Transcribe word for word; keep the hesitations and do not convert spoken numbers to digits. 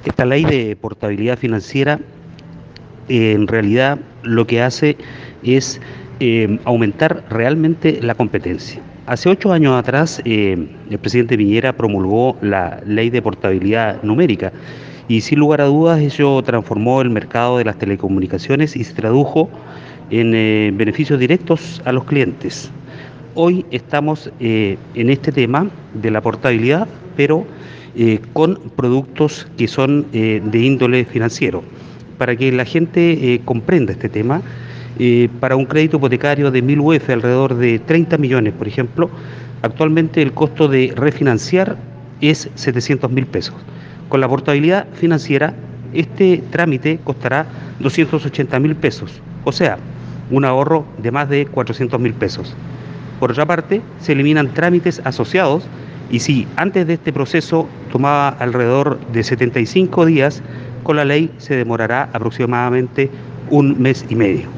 Esta ley de portabilidad financiera eh, en realidad lo que hace es eh, aumentar realmente la competencia. Hace ocho años atrás eh, el presidente Piñera promulgó la ley de portabilidad numérica y sin lugar a dudas ello transformó el mercado de las telecomunicaciones y se tradujo en eh, beneficios directos a los clientes. Hoy estamos eh, en este tema de la portabilidad, pero eh, con productos que son eh, de índole financiero. Para que la gente eh, comprenda este tema, eh, para un crédito hipotecario de mil U F, alrededor de treinta millones, por ejemplo, actualmente el costo de refinanciar es setecientos mil pesos. Con la portabilidad financiera, este trámite costará doscientos ochenta mil pesos, o sea, un ahorro de más de cuatrocientos mil pesos. Por otra parte, se eliminan trámites asociados y si antes de este proceso tomaba alrededor de setenta y cinco días, con la ley se demorará aproximadamente un mes y medio.